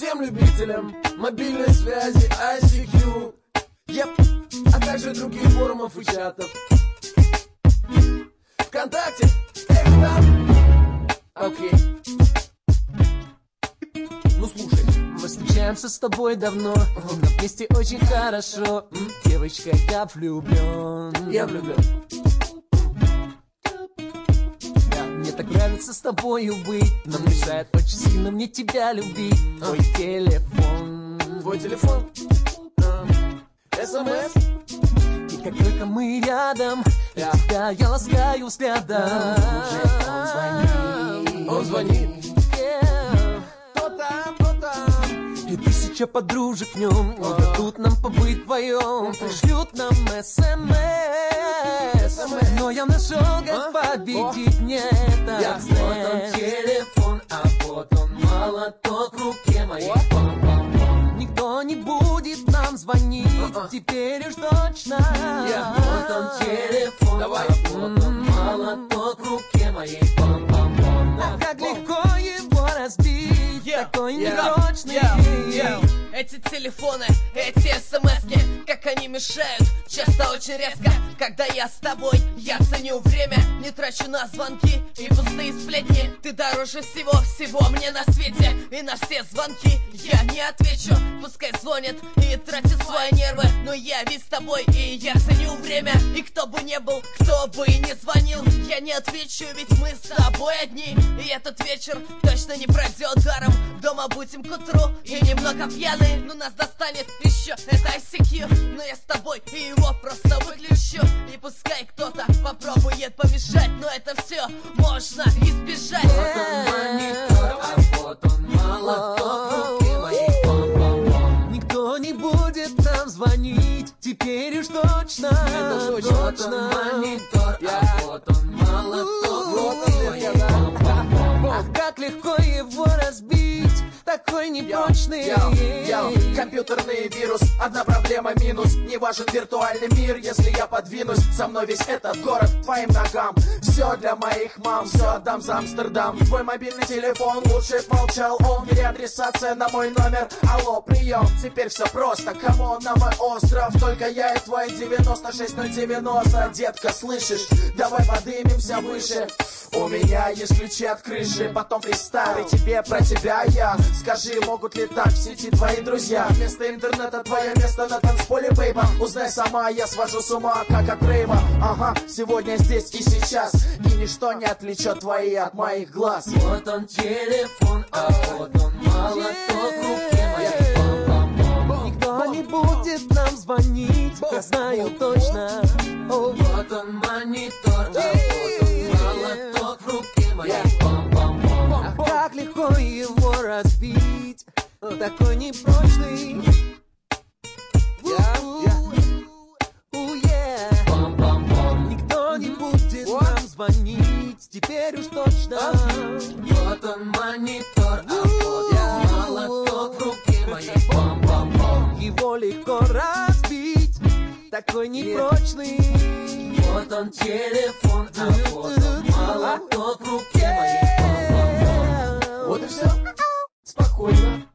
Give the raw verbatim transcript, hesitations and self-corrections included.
всем любителям мобильной связи ай си кью, yep, а также других форумов и чатов. ВКонтакте, эй, вы там? Окей. Ну слушай, мы встречаемся с тобой давно, но вместе очень хорошо. М, Девочка, я влюблен. я влюблен. Мне так нравится с тобою быть, но мешает очень сильно мне тебя любить. Твой телефон, Твой телефон, СМС. и как только мы рядом, Я. тебя я ласкаю взглядом. Он звонит, он звонит. Yeah. Кто там, кто там? И тысяча подружек в нем не дадут нам побыть вдвоем, пришлют нам СМС. Но я нашел, как победить мне этот Я. стресс. Вот он телефон, а вот он молоток в руке моей. Пам-пам-пам. Никто не будет нам звонить, А-а. теперь уж точно. Я. Вот он телефон, Давай. а вот он молоток в руке моей. Пам-пам-пам. А как легко его разбить, Yeah. такой Yeah. непрочный. Yeah. Yeah. Эти телефоны, эти смски, как они мешают, часто очень резко. Когда я с тобой, я ценю время, не трачу на звонки и пустые сплетни. Ты дороже всего, всего мне на свете, и на все звонки я не отвечу. Пускай звонят и тратят свои нервы, но я ведь с тобой, и я ценю время. И кто бы не был, кто бы и не звонил, я не отвечу, ведь мы с тобой одни. И этот вечер точно не пройдет даром. Дома будем к утру и немного пьяные, но нас достанет еще это ай си кью. Но я с тобой и его просто выключу. И пускай кто-то попробует помешать, но это все можно избежать. Вот он монитор, а вот он молоток в руке моей. Пам-пам-пам. Никто не будет нам звонить, теперь уж точно. Это точно. Вот он монитор, а вот он молоток в руке моей. Пам-пам-пам. Ах, как легко его разбить, такой непрочный. Йоу, йоу, компьютерный вирус, одна проблема минус. Не важен виртуальный мир, если я подвинусь. Со мной весь этот город к твоим ногам. Все для моих мам, все отдам за Амстердам. Твой мобильный телефон лучше б молчал он. Переадресация на мой номер, алло, прием. Теперь все просто, камон, на мой остров. Только я и твой девяносто шесть ноль девяносто. Детка, слышишь, давай подымемся выше. У меня есть ключи от крыши, потом фристайл. И тебе про тебя я. Скажи, могут ли так в сети твои друзья? Вместо интернета твое место на танцполе, бейба. Узнай сама, я свожу с ума, как от рейва. Ага, сегодня, здесь и сейчас. И ничто не отвлечет твои от моих глаз. Вот он телефон, а вот он молоток в руке моей. Пам-пам-пам. Никто не будет нам звонить, я знаю точно. О, Вот он монитор, а вот он молоток в руке моей. Пам-пам-пам. ах, как легко его разбить, такой непрочный. У, yeah. Пам-пам-пам. Никто не будет нам звонить, теперь уж точно. Вот он монитор, а вот он молоток в руке моей. Пам-пам-пам. Его легко разбить, такой непрочный. Вот он телефон, а вот он молоток в руке моей. Пам-пам-пам. Вот и все. Спокойно.